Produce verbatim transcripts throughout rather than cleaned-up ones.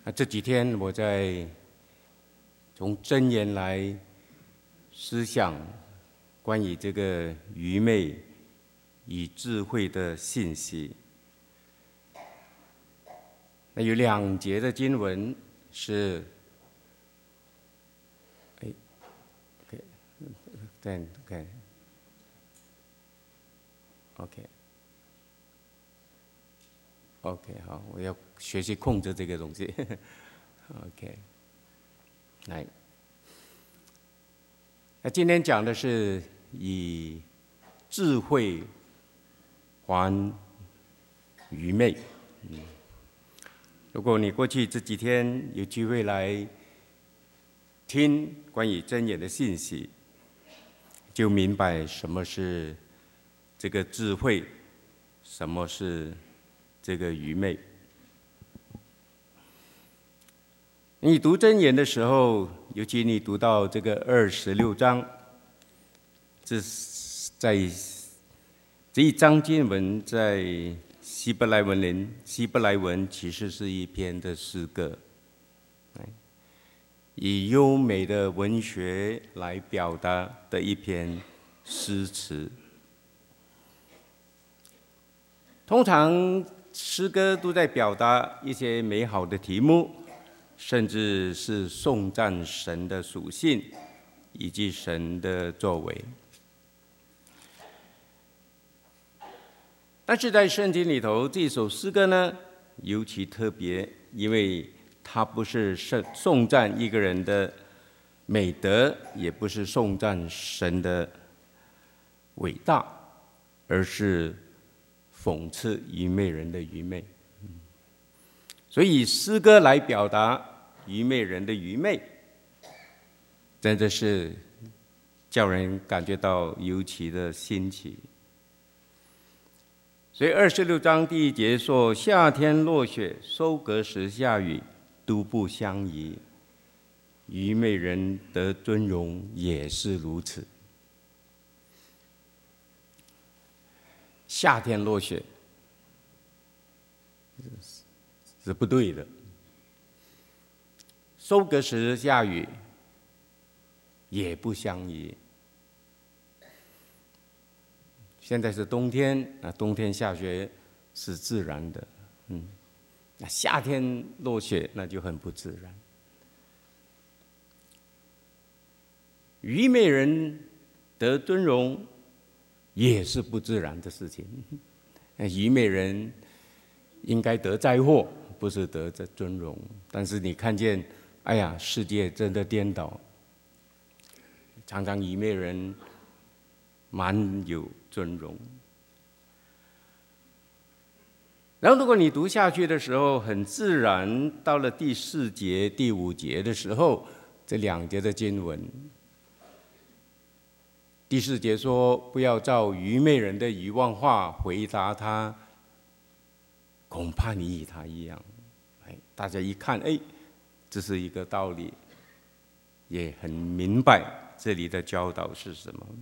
啊，这几天我在从箴言来思想关于这个愚昧与智慧的信息。那有两节的经文是，哎 ，OK， 对 ，OK， OK。OK， 好，我要学习控制这个东西。OK， 来，那今天讲的是以智慧还愚昧。嗯，如果你过去这几天有机会来听关于箴言的信息，就明白什么是这个智慧，什么是这个愚昧。你读箴言的时候，尤其你读到这个二十六章，这在这一章经文在希伯来文里，希伯来文其实是一篇的诗歌，以优美的文学来表达的一篇诗词。通常诗歌都在表达一些美好的题目，甚至是颂赞神的属性以及神的作为。但是在圣经里头，这首诗歌呢尤其特别，因为它不是颂赞一个人的美德，也不是颂赞神的伟大，而是讽刺愚昧人的愚昧。所以以诗歌来表达愚昧人的愚昧，真的是叫人感觉到尤其的新奇。所以二十六章第一节说：夏天落雪，收割时下雨，都不相宜。愚昧人得尊荣也是如此。夏天落雪是不对的，收割时下雨也不相宜。现在是冬天啊，冬天下雪是自然的，嗯，那夏天落雪那就很不自然。愚昧人得尊荣也是不自然的事情。愚昧人应该得灾祸，不是得这尊荣。但是你看见，哎呀，世界真的颠倒，常常愚昧人蛮有尊荣。然后如果你读下去的时候，很自然到了第四节、第五节的时候，这两节的经文，第四节说：不要照愚昧人的愚妄话回答他，恐怕你与他一样。哎，大家一看，哎，这是一个道理，也很明白这里的教导是什么。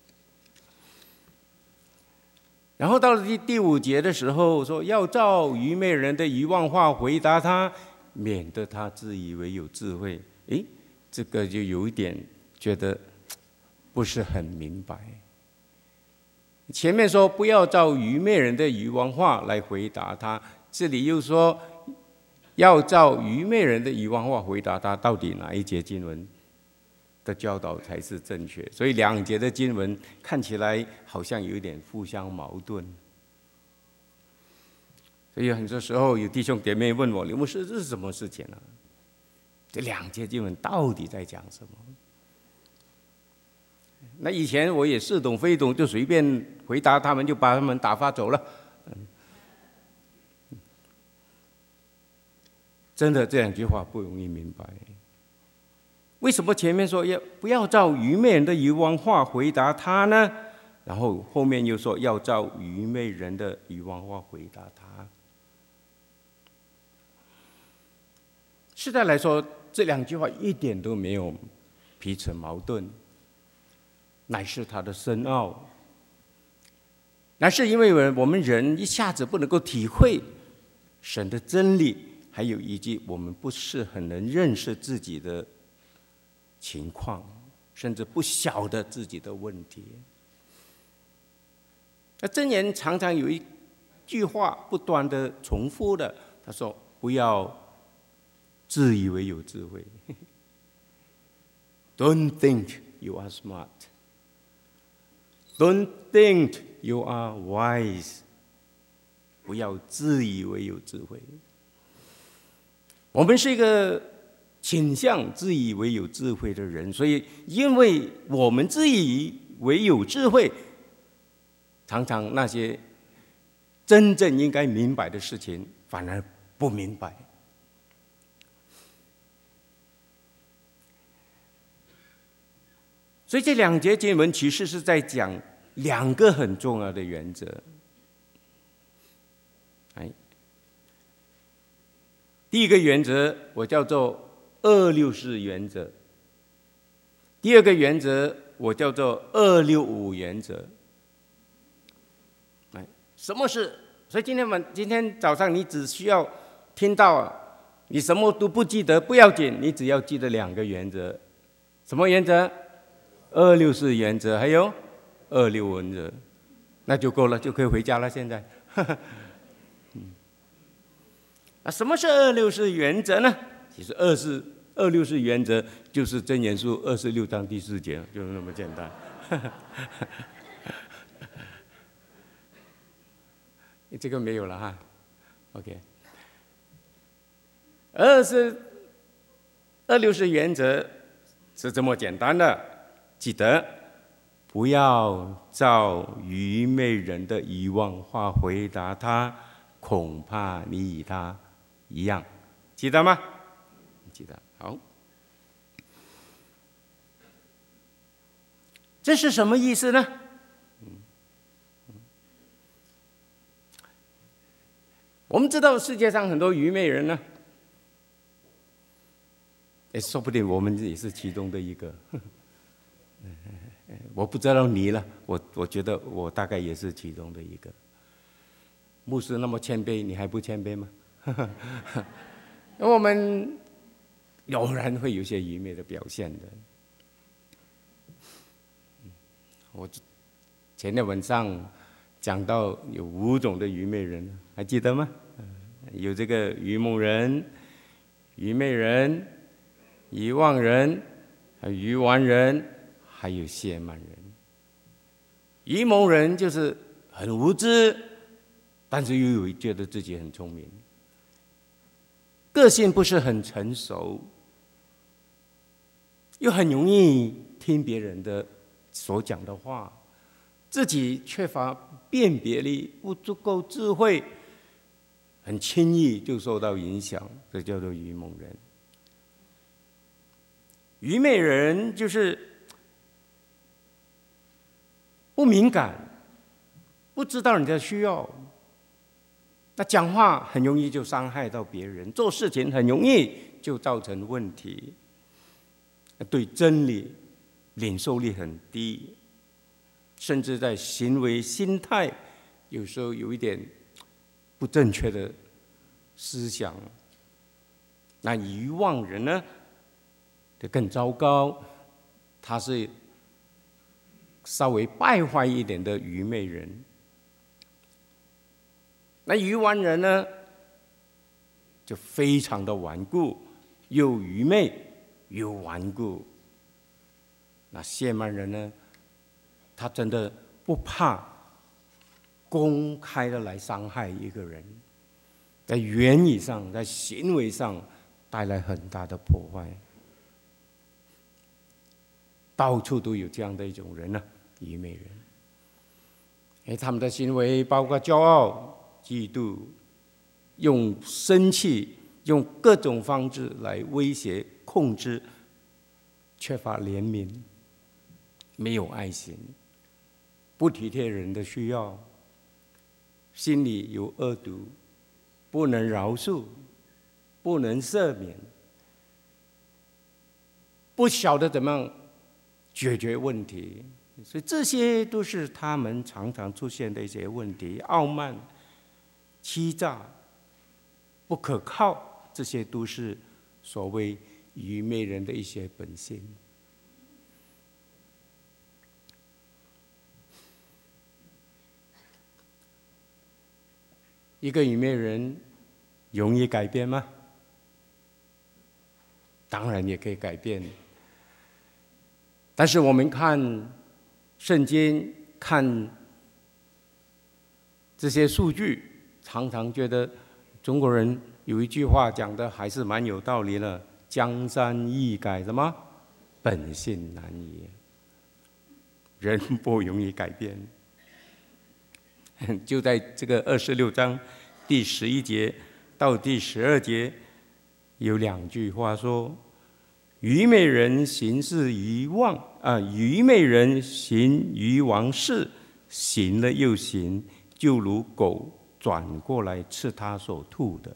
然后到了第第五节的时候说，要照愚昧人的愚妄话回答他，免得他自以为有智慧。哎，这个就有一点觉得不是很明白。前面说不要照愚昧人的愚妄话来回答他，这里又说要照愚昧人的愚妄话回答他，到底哪一节经文的教导才是正确？所以两节的经文看起来好像有一点互相矛盾。所以很多时候有弟兄姐妹问我，刘牧师，这是什么事情啊？这两节经文到底在讲什么？那以前我也似懂非懂，就随便回答他们，就把他们打发走了。真的这两句话不容易明白。为什么前面说要不要照愚昧人的愚妄话回答他呢？然后后面又说要照愚昧人的愚妄话回答他。实在来说，这两句话一点都没有彼此矛盾，乃是它的深奥。乃是因为我们人一下子不能够体会神的真理， 还有以及我们不是很能认识自己的情况，甚至不晓得自己的问题。那箴言常常有一句话不断的重复的，他说：“不要自以为有智慧。” Don't think you are smart. Don't think you are wise. 不要自以为有智慧。我们是一个倾向自以为有智慧的人，所以因为我们自以为有智慧，常常那些真正应该明白的事情反而不明白。所以这两节经文其实是在讲两个很重要的原则。哎，第一个原则我叫做二六四原则，第二个原则我叫做二六五原则。哎，什么是？所以今天晚今天早上你只需要听到，你什么都不记得不要紧，你只要记得两个原则。什么原则？二六四原则，还有二六五原则，那就够了，就可以回家了。现在，嗯，啊，什么是二六四原则呢？其实二四二六四原则就是箴言书二十六章第四节，就是那么简单。这个没有了哈 ，OK。二是二六四原则是这么简单的。记得不要照愚昧人的遗忘话回答他，恐怕你与他一样。记得吗？记得。好，这是什么意思呢？我们知道世界上很多愚昧人呢，也说不定我们也是其中的一个。我不知道你了，我我觉得我大概也是其中的一个。牧师那么谦卑，你还不谦卑吗？我们偶然会有些愚昧的表现的。我前天晚上讲到有五种的愚昧人，还记得吗？有这个愚蒙人、愚昧人、遗忘人、愚顽人，还有亵慢人。愚蒙人就是很无知，但是又有觉得自己很聪明，个性不是很成熟，又很容易听别人的所讲的话，自己缺乏辨别力，不足够智慧，很轻易就受到影响，这叫做愚蒙人。愚昧人就是不敏感，不知道人家需要，那讲话很容易就伤害到别人，做事情很容易就造成问题，对真理领受力很低，甚至在行为心态有时候有一点不正确的思想。那遗忘人呢，就更糟糕，他是稍微败坏一点的愚昧人。那愚顽人呢，就非常的顽固，又愚昧又顽固。那亵慢人呢，他真的不怕公开的来伤害一个人，在言语上在行为上带来很大的破坏。到处都有这样的一种人呢、啊，愚昧人。哎，他们的行为包括骄傲、嫉妒，用生气，用各种方式来威胁、控制，缺乏怜悯，没有爱心，不体贴人的需要，心里有恶毒，不能饶恕，不能赦免，不晓得怎么样解决问题，所以这些都是他们常常出现的一些问题：傲慢、欺诈、不可靠、 这些都是所谓愚昧人的一些本性。一个愚昧人容易改变吗？当然也可以改变。但是我们看圣经，看这些数据，常常觉得中国人有一句话讲的还是蛮有道理的：江山易改，什么？本性难移。人不容易改变。就在这个二十六章第十一节到第十二节，有两句话说：愚昧人行事愚妄啊，愚昧人行愚妄事，行了又行，就如狗转过来吃他所吐的。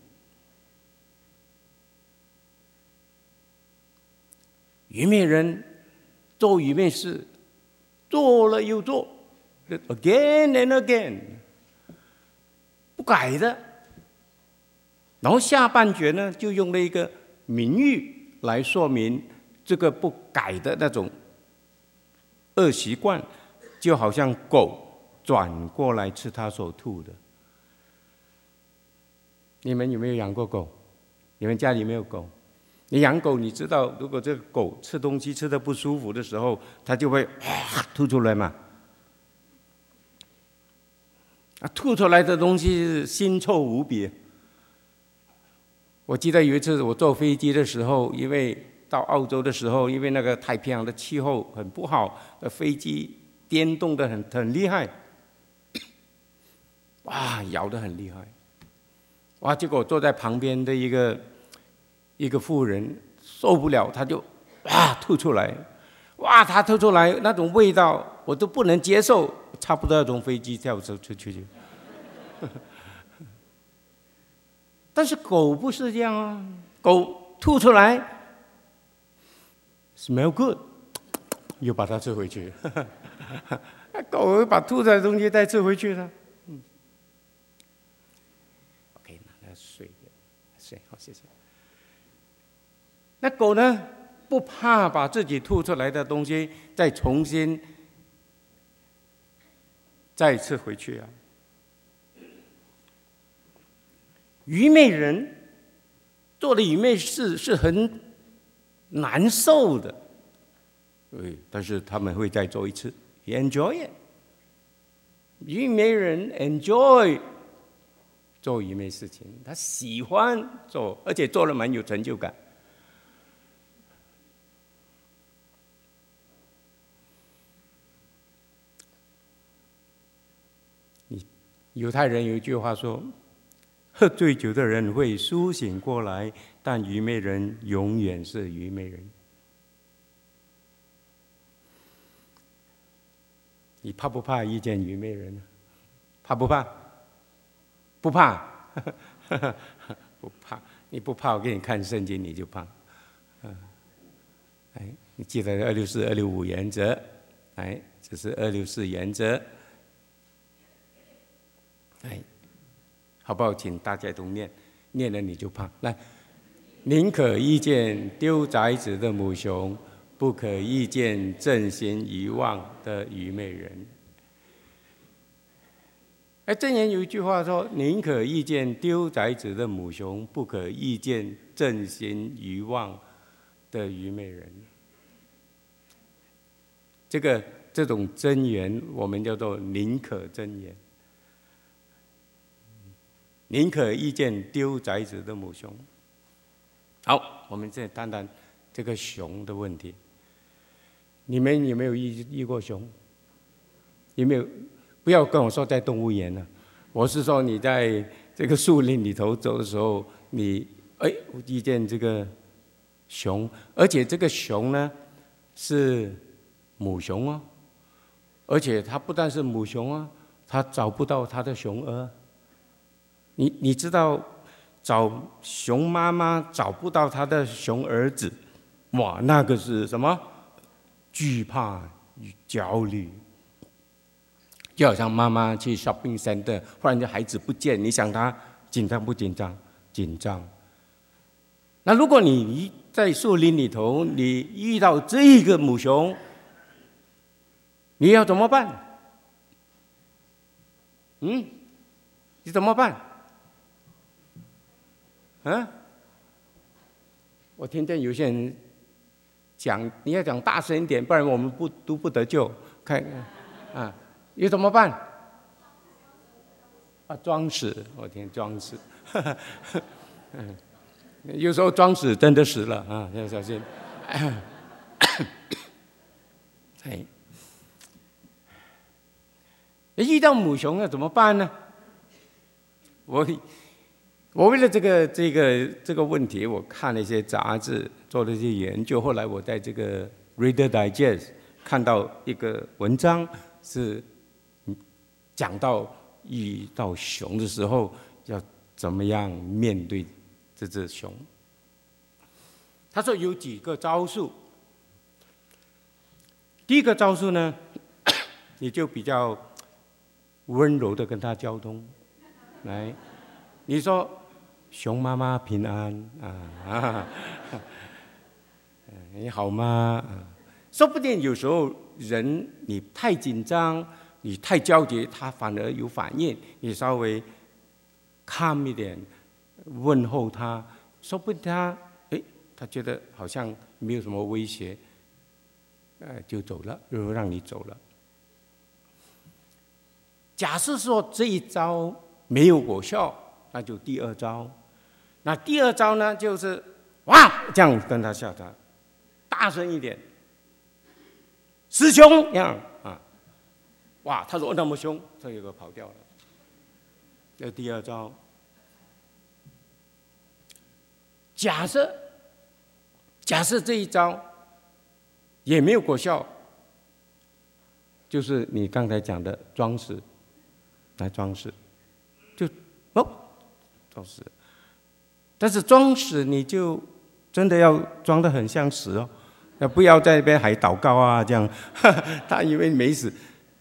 愚昧人做愚昧事，做了又做 ，again and again， 不改的。然后下半节呢，就用了一个名喻来说明这个不改的那种恶习惯，就好像狗转过来吃它所吐的。你们有没有养过狗？你们家里没有狗？你养狗，你知道，如果这个狗吃东西吃得不舒服的时候，它就会啊吐出来嘛。啊，吐出来的东西是腥臭无比。我记得有一次我坐飞机的时候，因为到澳洲的时候，因为那个太平洋的气候很不好，飞机颠动得很很厉害，哇，摇得很厉害，哇！结果坐在旁边的一个一个妇人受不了，她就哇吐出来，哇，她吐出来那种味道我都不能接受，差不多要从飞机跳出出去。但是狗不是这样啊，狗吐出来 ，smell good， 又把它吃回去。狗会把吐出来的东西再吃回去的。嗯 OK， 那水水好，谢谢。那狗呢，不怕把自己吐出来的东西再重新再吃回去啊。愚昧人做的愚昧事是很难受的，对，但是他们会再做一次 ，enjoy it。愚昧人 enjoy 做愚昧事情，他喜欢做，而且做了蛮有成就感。犹太人有一句话说，喝醉酒的人会苏醒过来，但愚昧人永远是愚昧人。你怕不怕遇见愚昧人？怕不怕？不怕，不怕。你不怕，我给你看圣经，你就怕。哎，你记得二六四、二六五原则？哎，这是二六四原则。哎。好不好？请大家都念，念了你就怕。来，宁可遇见丢崽子的母熊，不可遇见正心愚妄的愚昧人。哎，箴言有一句话说：宁可遇见丢崽子的母熊，不可遇见正心愚妄的愚昧人。这个这种箴言，我们叫做宁可箴言。宁可遇见丢崽子的母熊。好，我们再谈谈这个熊的问题。你们有没有遇遇过熊？有没有？不要跟我说在动物园了，我是说你在这个树林里头走的时候，你哎遇见这个熊，而且这个熊呢是母熊哦，而且它不但是母熊啊，它找不到它的雄儿。你你知道找熊妈妈找不到她的熊儿子，哇，那个是什么？惧怕与焦虑，就好像妈妈去 shopping center， 忽然间孩子不见，你想她紧张不紧张？紧张。 那如果你在树林里头，你遇到这个母熊，你要怎么办？嗯，你怎么办？啊？我听见有些人讲，你要讲大声一点，不然我们不都不得救。看，啊，你怎么办？啊，装死！我天，装死！嗯，有时候装死真的死了啊，要小心。哎，遇到母熊要怎么办呢？我我为了这个这个这个问题，我看了一些杂志，做了一些研究。后来我在这个 Reader Digest 看到一个文章，是讲到遇到熊的时候要怎么样面对这只熊。他说有几个招数。第一个招数呢，你就比较温柔的跟他交通，来，你说熊妈妈平安啊，你好吗？说不定有时候人你太紧张，你太焦急，他反而有反应。你稍微 calm 一点，问候他，说不定他哎，他觉得好像没有什么威胁。呃，就走了，就让你走了。假设说这一招没有果效，那就第二招。那第二招呢，就是哇，这样跟他笑他，大声一点，师兄这样啊，哇，他说那么凶，这有个跑掉了。这第二招。假设，假设这一招也没有果效，就是你刚才讲的装死，来装死，就哦，装死。但是装死你就真的要装得很像死哦，要不要在那边还祷告啊？这样，他以为没死。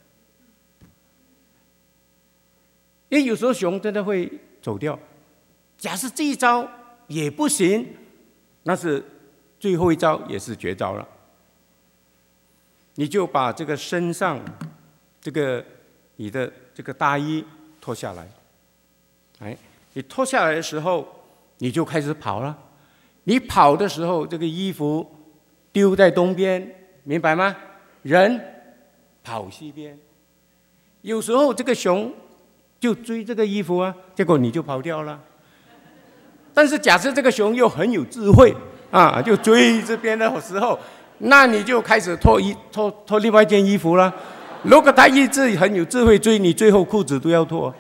因为有时候熊真的会走掉。假设这一招也不行，那是最后一招，也是绝招了。你就把这个身上这个你的这个大衣脱下来，哎，你脱下来的时候，你就开始跑了。你跑的时候，这个衣服丢在东边，明白吗？人跑西边。有时候这个熊就追这个衣服啊，结果你就跑掉了。但是假设这个熊又很有智慧啊，就追这边的时候，那你就开始脱衣脱脱另外一件衣服了。如果他一直很有智慧追你，最后裤子都要脱。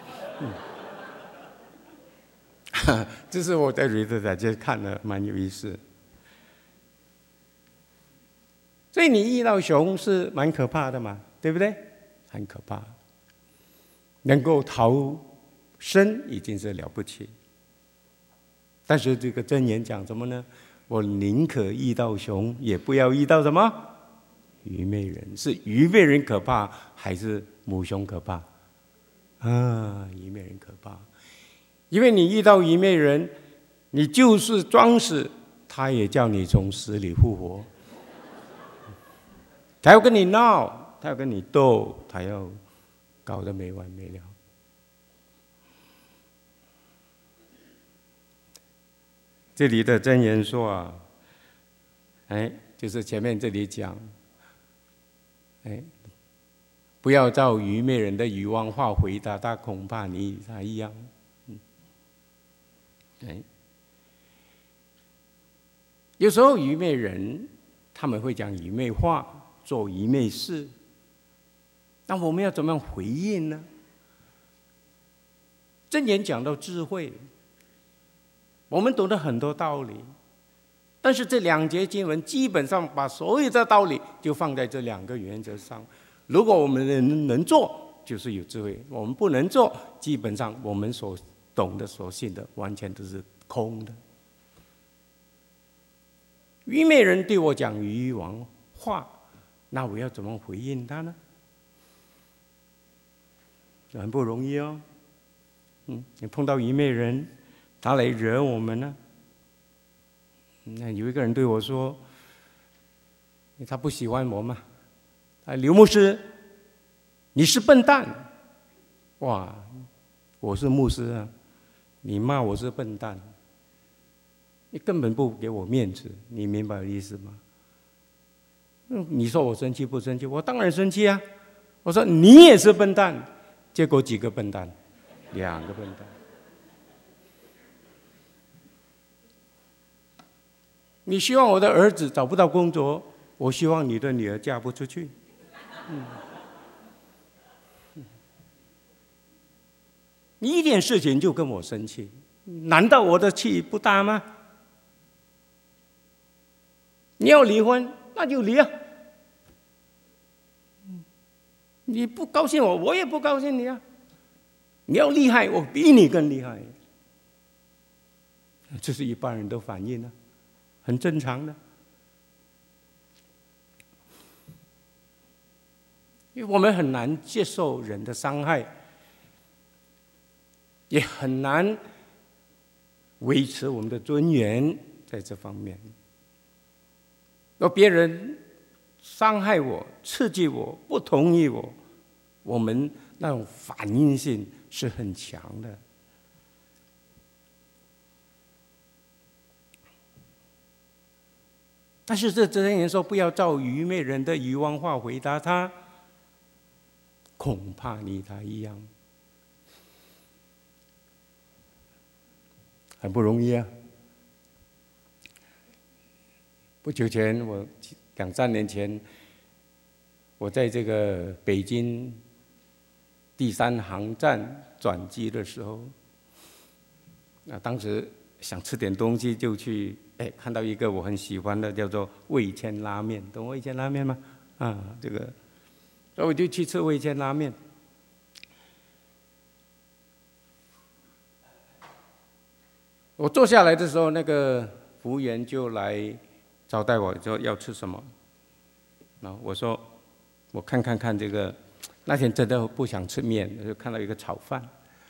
嗯、这是我在瑞德在这看的，蛮有意思。所以你遇到熊是蛮可怕的嘛，对不对？很可怕，能够逃生已经是了不起。但是这个箴言讲什么呢？我宁可遇到熊，也不要遇到什么愚昧人。是愚昧人可怕，还是母熊可怕？啊，愚昧人可怕，因为你遇到愚昧人，你就是装死，他也叫你从死里复活。他要跟你闹，他要跟你斗，他要搞得没完没了。这里的箴言说啊，哎，就是前面这里讲，哎，不要照愚昧人的愚妄话回答他，恐怕你与他一样。嗯，哎，有时候愚昧人他们会讲愚昧话，做愚昧事，那我们要怎么样回应呢？箴言讲到智慧。我们懂得很多道理，但是这两节经文基本上把所有的道理就放在这两个原则上。如果我们能能做，就是有智慧；我们不能做，基本上我们所懂的、所信的，完全都是空的。愚昧人对我讲愚妄话，那我要怎么回应他呢？很不容易哦。嗯，你碰到愚昧人，他来惹我们呢， 那有一个人对我说：“他不喜欢我嘛？啊，刘牧师，你是笨蛋！”哇，我是牧师啊，你骂我是笨蛋，你根本不给我面子，你明白我的意思吗？嗯，你说我生气不生气？我当然生气啊！我说你也是笨蛋，结果几个笨蛋？两个笨蛋。你希望我的儿子找不到工作，我希望你的女儿嫁不出去。嗯，你一点事情就跟我生气，难道我的气不大吗？你要离婚，那就离啊！你不高兴我，我也不高兴你啊！你要厉害，我比你更厉害。这是一般人的反应啊，很正常的。因为我们很难接受人的伤害，也很难维持我们的尊严在这方面。若别人伤害我、刺激我、不同意我，我们那种反应性是很强的。但是这箴言说，不要照愚昧人的愚妄话回答他，恐怕你他一样，很不容易啊。不久前，我两三年前，我在这个北京第三航站转机的时候，那当时想吃点东西，就去哎看到一个我很喜欢的，叫做味千拉面，懂味千拉面吗？啊，这个，所以我就去吃味千拉面。我坐下来的时候，那个服务员就来招待我，说要吃什么。然后我说，我看看看这个，那天真的不想吃面，就看到一个炒饭，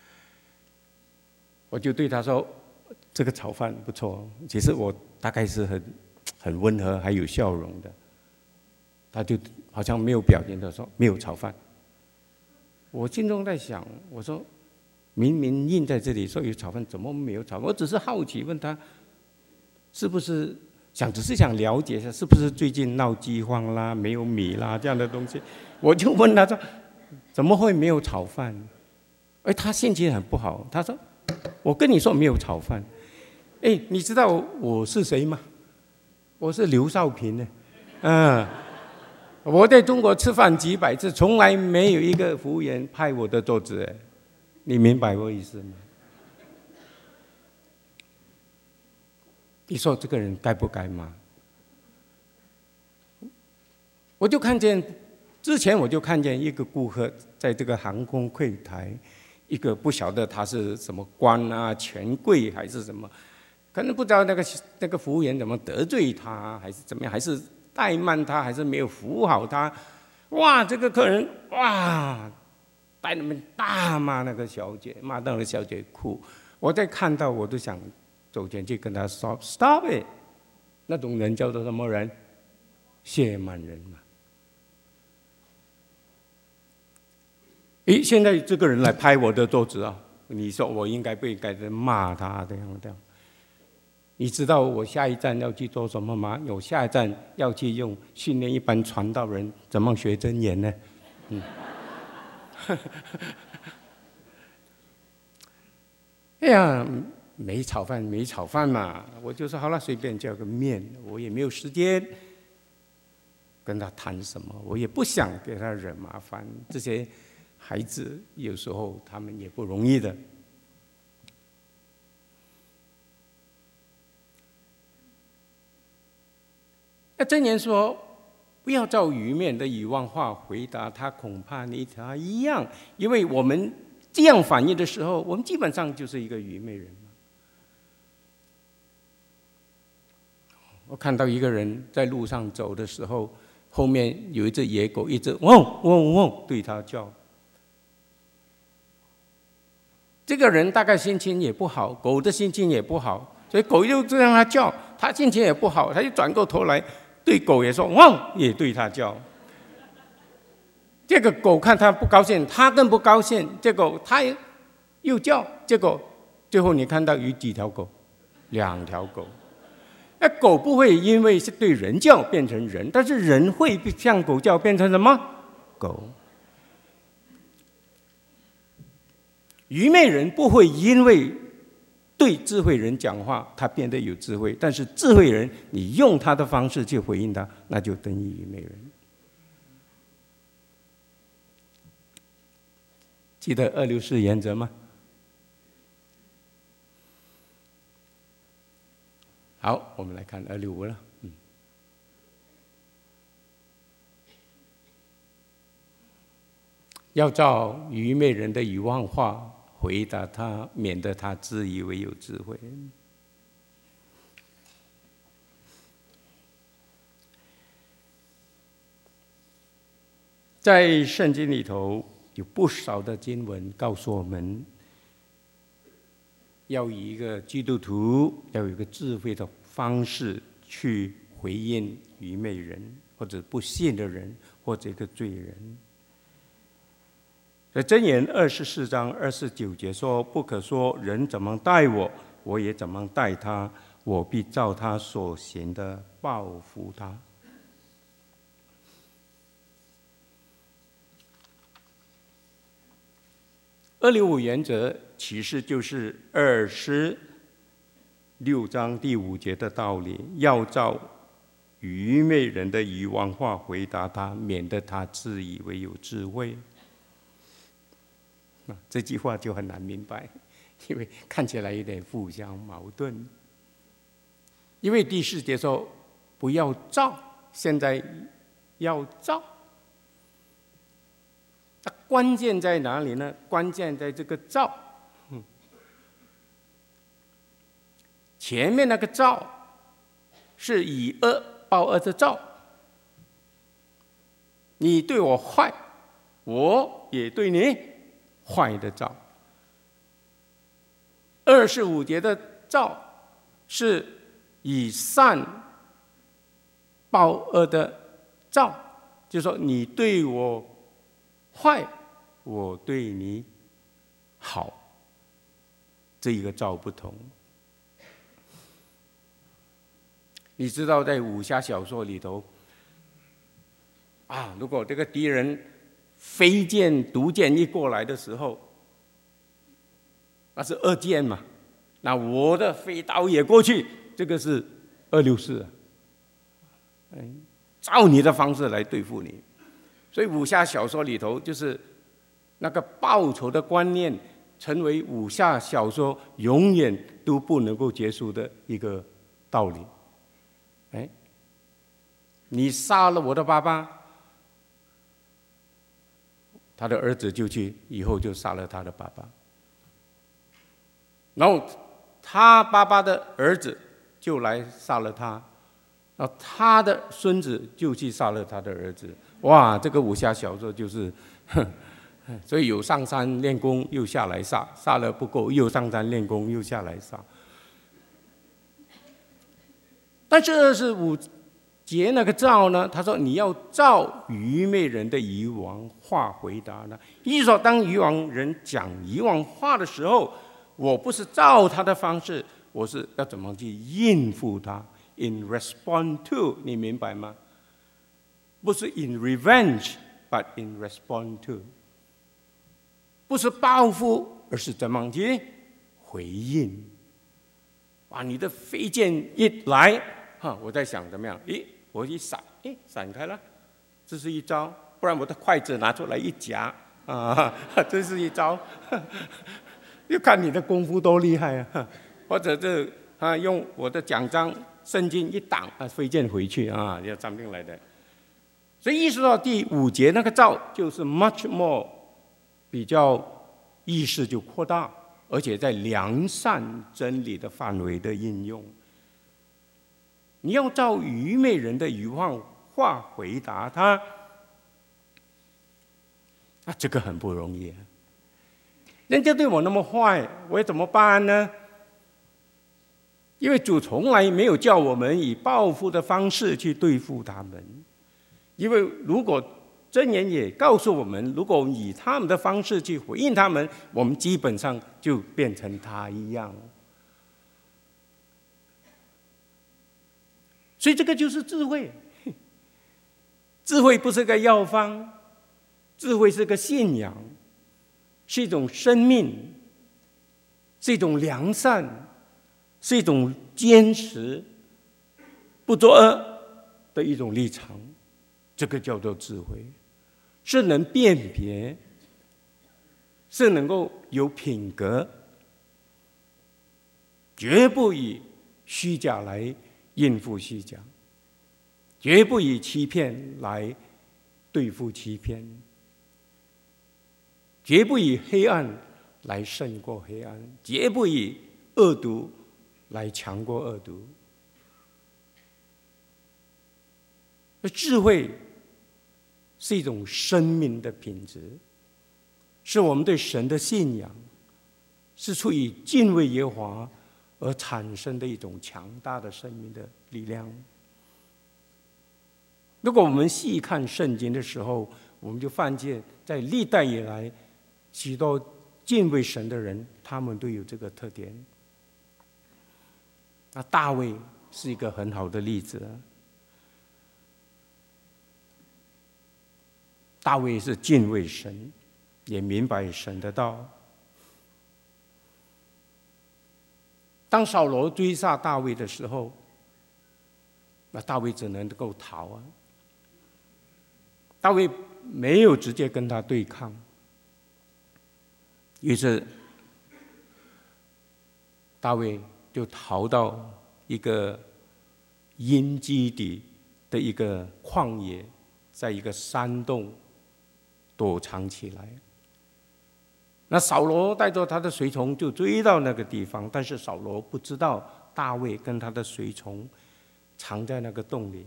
我就对他说，这个炒饭不错。其实我大概是很很温和，还有笑容的。他就好像没有表情的说没有炒饭。我心中在想，我说明明印在这里说有炒饭，怎么没有炒饭？我只是好奇问他，是不是？想只是想了解一下，是不是最近闹饥荒啦，没有米啦这样的东西？我就问他说，怎么会没有炒饭？哎，他心情很不好。他说，我跟你说没有炒饭。哎，你知道我是谁吗？我是刘少平呢。嗯，我在中国吃饭几百次，从来没有一个服务员拍我的桌子。哎，你明白我意思吗？你说这个人该不该骂？我就看见，之前我就看见一个顾客在这个航空柜台，一个不晓得他是什么官啊、权贵还是什么，可能不知道那个那个服务员怎么得罪他，还是怎么样，还是怠慢他，还是没有服务好他。哇，这个客人哇，在那边大骂那个小姐，骂到那个小姐哭。我在看到我都想走前去跟他说 ：“Stop it！” 那种人叫做什么人？谢满人嘛。诶，现在这个人来拍我的桌子啊！你说我应该不应该骂他这样这样？你知道我下一站要去做什么吗？我下一站要去用训练一般传道人怎么学真言呢？嗯。哎呀，没炒饭没炒饭嘛，我就说好了，随便叫个面，我也没有时间跟他谈什么，我也不想给他惹麻烦。这些孩子有时候他们也不容易的。那箴言说，不要照愚昧人的愚妄话回答他，恐怕你他一样。因为我们这样反应的时候，我们基本上就是一个愚昧人。我看到一个人在路上走的时候，后面有一只野狗，一直汪汪汪对他叫。这个人大概心情也不好，狗的心情也不好，所以狗就这样他叫， 他心情也不好，他就转过头来对狗也说汪，也对他叫。这个狗看他不高兴，他更不高兴，结果他又叫，结果最后你看到有几条狗？两条狗。那狗不会因为是对人叫变成人，但是人会向狗叫变成什么？狗。愚昧人不会因为对智慧人讲话，他变得有智慧，但是智慧人，你用他的方式去回应他，那就等于愚昧人。记得二六四原则吗？好，我们来看二六五了。嗯，要照愚昧人的愚妄话回答他，免得他自以为有智慧。在圣经里头有不少的经文告诉我们，要以一个基督徒要有一个智慧的方式去回应愚昧人，或者不信的人，或者一个罪人。在箴言二十四章二十九节说：“不可说人怎么待我，我也怎么待他，我必照他所行的报复他。”二六五原则其实就是二十六章第五节的道理，要照愚昧人的愚妄话回答他，免得他自以为有智慧。这句话就很难明白，因为看起来有点互相矛盾。因为第四节说不要照，现在要照。关键在哪里呢？关键在这个照。前面那个照是以恶报恶的照，你对我坏，我也对你坏的照。二十五节的照是以善报恶的照，就是说你对我坏，我对你好，这一个照不同。你知道在武侠小说里头啊，如果这个敌人飞剑毒箭一过来的时候，那是二箭嘛，那我的飞刀也过去，这个是二六四啊，照你的方式来对付你。所以武侠小说里头就是那个报仇的观念，成为武侠小说永远都不能够结束的一个道理。哎，你杀了我的爸爸，他的儿子就去以后就杀了他的爸爸，然后他爸爸的儿子就来杀了他，然后他的孙子就去杀了他的儿子。哇，这个武侠小说就是，所以有上山练功又下来杀，杀了不够又上山练功又下来杀。但是二十五节那个照呢，他说你要照愚昧人的愚妄话回答呢，意思说当愚妄人讲愚妄话的时候，我不是照他的方式，我是要怎么去应付他 ，in respond to， 你明白吗？不是 in revenge， but in respond to， 不是报复，而是怎么去回应。哇，你的飞剑一来，哈，我在想怎么样？咦，我一闪，诶，闪开了，这是一招。不然我的筷子拿出来一夹，啊，这是一招。就看你的功夫多厉害啊！或者这啊，用我的奖章圣经一挡啊，飞剑回去啊，要这样来的。所以意识到第五节那个照就是 much more 比较意识就扩大，而且在良善真理的范围的应用。你要照愚昧人的愚妄话回答他，啊，这个很不容易啊。人家对我那么坏，我怎么办呢？ 因为主从来没有叫我们以报复的方式去对付他们，因为如果箴言也告诉我们，如果我们以他们的方式去回应他们，我们基本上就变成他一样。所以这个就是智慧。智慧不是个药方，智慧是个信仰，是一种生命，是一种良善，是一种坚持不作恶的一种立场。这个叫做智慧，是能辨别，是能够有品格，绝不以虚假来应付虚假，绝不以欺骗来对付欺骗，绝不以黑暗来胜过黑暗，绝不以恶毒来强过恶毒。而智慧是一种生命的品质，是我们对神的信仰，是出于敬畏耶和华而产生的一种强大的生命的力量。如果我们细看圣经的时候，我们就发现在历代以来，许多敬畏神的人，他们都有这个特点。那大卫是一个很好的例子。大卫是敬畏神，也明白神的道。当扫罗追杀大卫的时候，那大卫只能够逃啊。大卫没有直接跟他对抗，于是大卫就逃到一个阴基底的一个旷野，在一个山洞躲藏起来。那扫罗带着他的随从就追到那个地方，但是扫罗不知道大卫跟他的随从藏在那个洞里。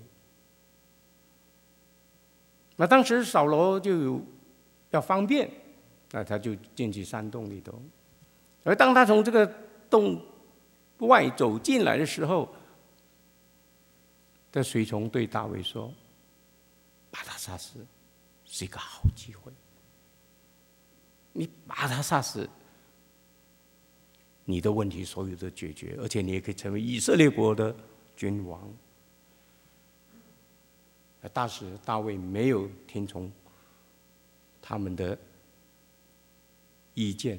那当时扫罗就有要方便，那他就进去山洞里头。而当他从这个洞外走进来的时候，这随从对大卫说：“把他杀死是一个好机会，你把他杀死，你的问题所有的解决，而且你也可以成为以色列国的君王。”当时大卫没有听从他们的意见。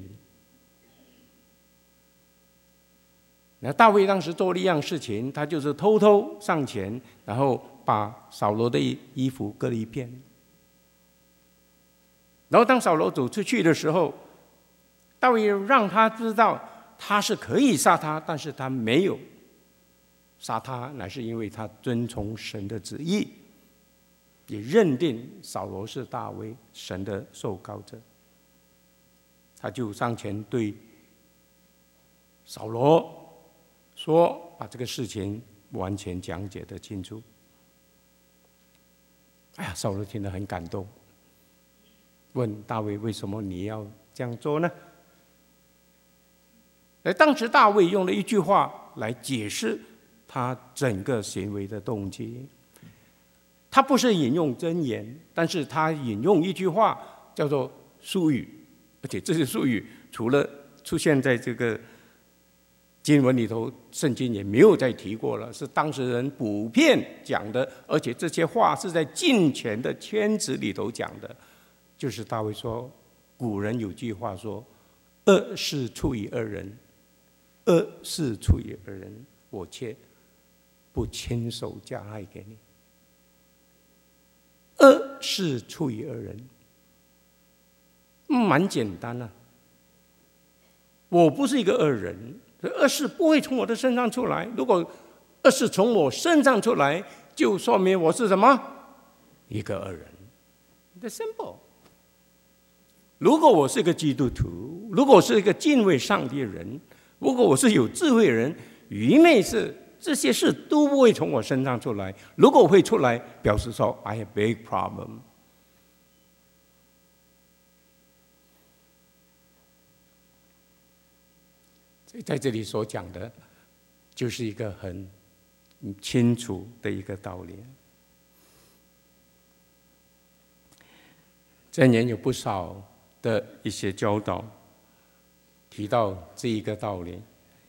那大卫当时做了一样事情，他就是偷偷上前，然后把扫罗的衣服割了一片。然后当扫罗走出去的时候，大卫让他知道他是可以杀他，但是他没有杀他，乃是因为他遵从神的旨意，也认定扫罗是大卫神的受膏者。他就上前对扫罗说，把这个事情完全讲解得清楚。哎呀，扫罗听得很感动，问大卫：为什么你要这样做呢？而当时大卫用了一句话来解释他整个行为的动机。他不是引用箴言，但是他引用一句话叫做术语，而且这些术语除了出现在这个经文里头，圣经也没有再提过了，是当时人普遍讲的，而且这些话是在近前的圈子里头讲的。就是大卫说，古人有句话说：“恶事出于恶人，恶事出于恶人，我却不亲手加害给你。”恶事出于恶人，蛮简单啊。我不是一个恶人，恶事不会从我的身上出来。如果恶事从我身上出来，就说明我是什么？一个恶人。The simple。如果我是一个基督徒，如果我是一个敬畏上帝的人，如果我是有智慧的人，愚昧是这些事都不会从我身上出来。如果会出来，表示说 I have big problem。所以在这里所讲的就是一个很清楚的一个道理。箴言有不少的一些教导提到这一个道理。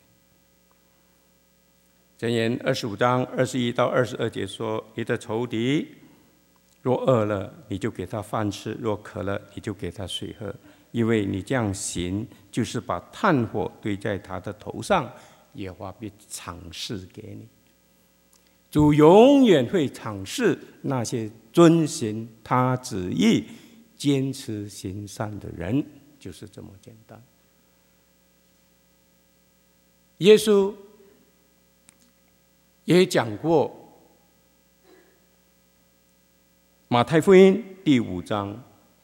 箴言二十五章二十一到二十二节说：“你的仇敌若饿了，你就给他饭吃；若渴了，你就给他水喝。因为你这样行，就是把炭火堆在他的头上，耶和华必赏赐给你。”主永远会赏赐那些遵行他旨意、坚持行善的人，就是这么简单。耶稣也讲过，马太福音第五章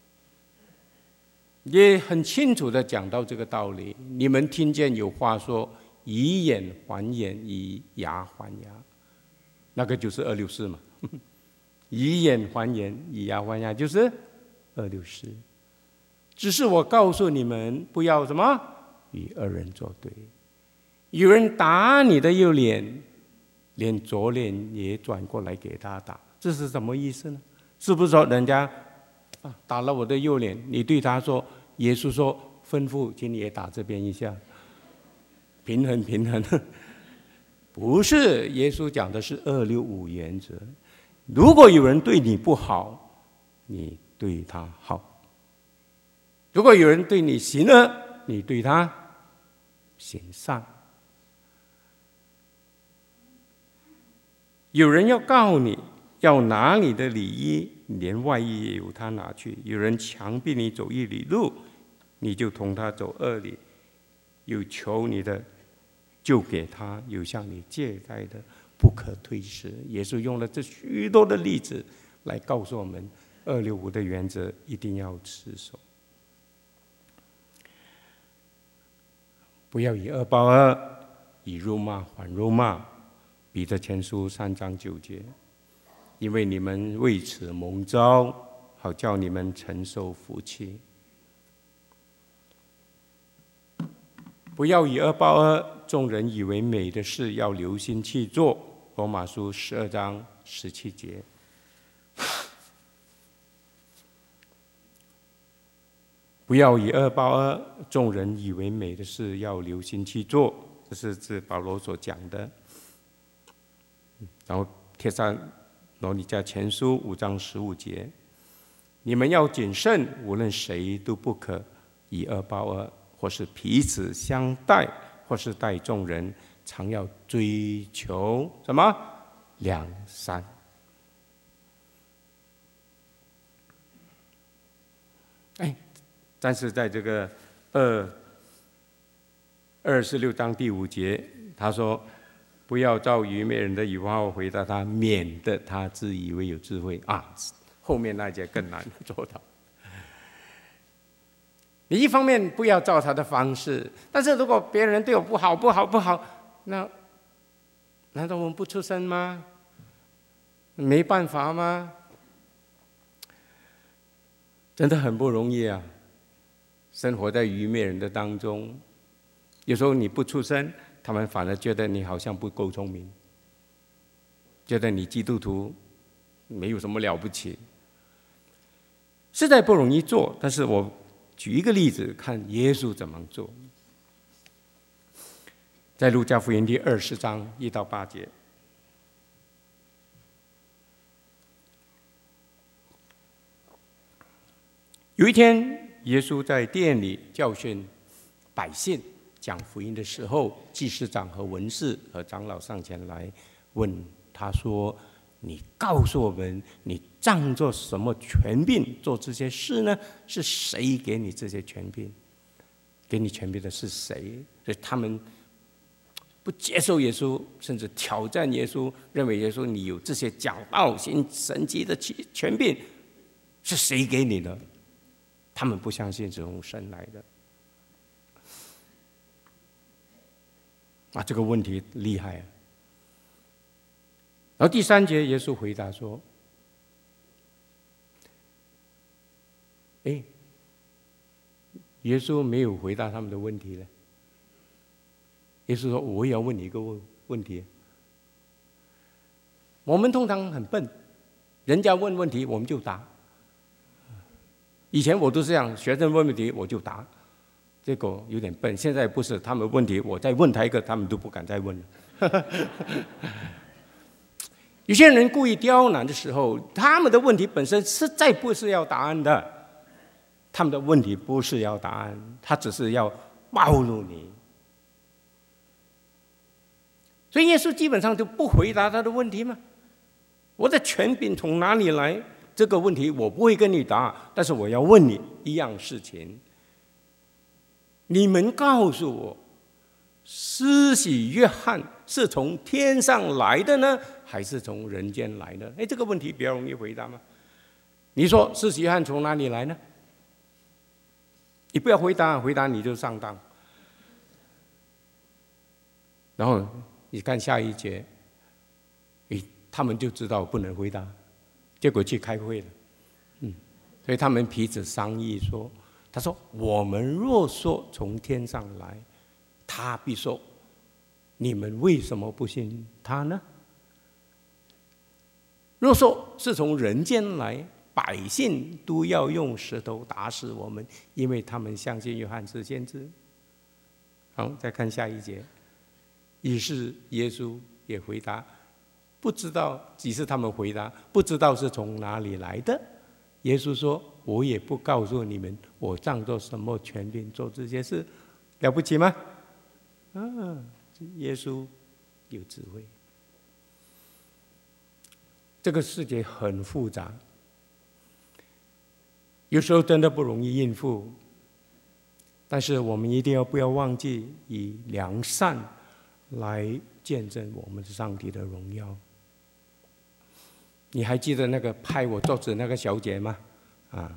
也很清楚的讲到这个道理。你们听见有话说：“以眼还眼，以牙还牙。”那个就是二六四嘛。以眼还眼，以牙还牙，就是二六四。只是我告诉你们，不要什么与恶人作对。有人打你的右脸，连左脸也转过来给他打，这是什么意思呢？是不是说人家打了我的右脸，你对他说，耶稣说吩咐，请你也打这边一下，平衡平衡？不是，耶稣讲的是二六五原则。如果有人对你不好，你对他好；如果有人对你行恶，你对他行善。有人要告你，要拿你的里衣，连外衣也由他拿去；有人强逼你走一里路，你就同他走二里。有求你的，就给他；有向你借贷的，不可推辞。耶稣用了这许多的例子来告诉我们，二六五的原则一定要持守，不要以恶报恶，以辱骂还辱骂。彼得前书三章九节，因为你们为此蒙召，好叫你们承受福气。不要以恶报恶，众人以为美的事要留心去做。罗马书十二章十七节。不要以恶报恶，众人以为美的事要留心去做。这是指保罗所讲的。然后帖撒罗尼迦前书五章十五节，你们要谨慎，无论谁都不可以恶报恶，或是彼此相待，或是待众人，常要追求什么？良善。哎，但是在这个二二十六章第五节，他说：“不要照愚昧人的语话回答他，免得他自以为有智慧。”啊，后面那节更难做到。你一方面不要照他的方式，但是如果别人对我不好、不好、不好，那难道我们不出声吗？没办法吗？真的很不容易啊！生活在愚昧人的当中，有时候你不出声，他们反而觉得你好像不够聪明，觉得你基督徒没有什么了不起，实在不容易做。但是我举一个例子，看耶稣怎么做。在路加福音第二十章一到八节，有一天，耶稣在殿里教训百姓讲福音的时候，祭司长和文士和长老上前来问他说：“你告诉我们，你仗着什么权柄做这些事呢？是谁给你这些权柄？给你权柄的是谁？”所以他们不接受耶稣，甚至挑战耶稣，认为耶稣你有这些讲道行神迹的权柄，是谁给你的？他们不相信是从神来的。啊，这个问题厉害啊！然后第三节，耶稣回答说：“哎，耶稣没有回答他们的问题呢。耶稣说：‘我也要问你一个问问题。我们通常很笨，人家问问题我们就答。以前我都是这样，学生问问题我就答，结果有点笨。现在不是，他们问题我再问他一个，他们都不敢再问了。有些人故意刁难的时候，他们的问题本身实在不是要答案的。他们的问题不是要答案，他只是要暴露你。所以耶稣基本上就不回答他的问题嘛。我的权柄从哪里来？这个问题我不会跟你答，但是我要问你一样事情：你们告诉我，施洗约翰是从天上来的呢，还是从人间来的？哎，这个问题比较容易回答吗？你说施洗约翰从哪里来呢？你不要回答，回答你就上当。然后你看下一节，诶，他们就知道不能回答，结果去开会了。嗯，所以他们彼此商议说：“他说，我们若说从天上来，他必说，你们为什么不信他呢？若说是从人间来，百姓都要用石头打死我们，因为他们相信约翰是先知。”好，再看下一节。于是耶稣也回答，不知道，只是他们回答不知道是从哪里来的。耶稣说：“我也不告诉你们，我仗着什么权柄做这些事，了不起吗？”啊，耶稣有智慧。这个世界很复杂，有时候真的不容易应付，但是我们一定要不要忘记以良善来见证我们上帝的荣耀。你还记得那个拍我桌子那个小姐吗？啊，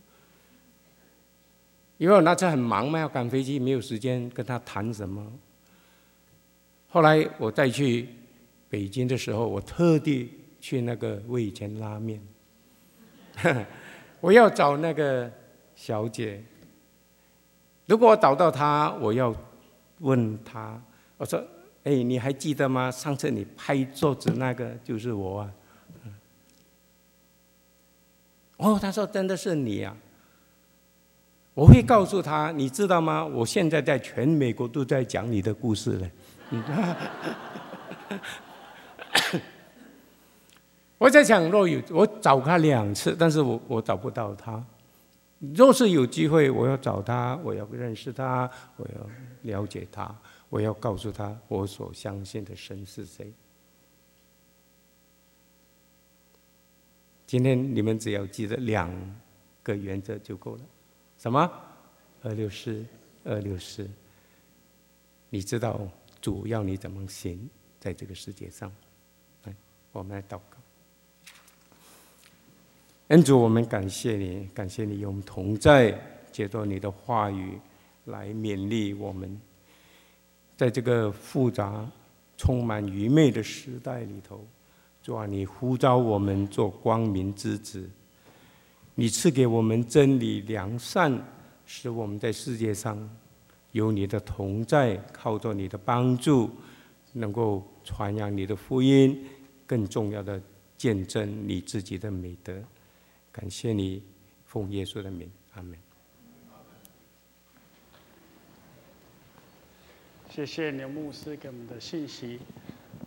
因为我那次很忙嘛，要赶飞机，没有时间跟她谈什么。后来我再去北京的时候，我特地去那个味全拉面，我要找那个小姐。如果我找到她，我要问她，我说：“哎，你还记得吗？上次你拍桌子那个就是我啊。”哦，他说：“真的是你啊！”我会告诉他：“你知道吗？我现在在全美国都在讲你的故事了。”我在想，若有我找他两次，但是我我找不到他。若是有机会，我要找他，我要认识他，我要了解他，我要告诉他我所相信的神是谁。今天你们只要记得两个原则就够了。什么？二六四，二六四。你知道主要你怎么行在这个世界上？来，我们来祷告。恩主，我们感谢你，感谢你与我们同在，借着你的话语来勉励我们，在这个复杂、充满愚昧的时代里头，主啊，你呼召我们做光明之子，你赐给我们真理良善，使我们在世界上有你的同在，靠着你的帮助，能够传扬你的福音，更重要的见证你自己的美德。感谢你，奉耶稣的名，阿们。 谢谢牛牧师给我们的信息。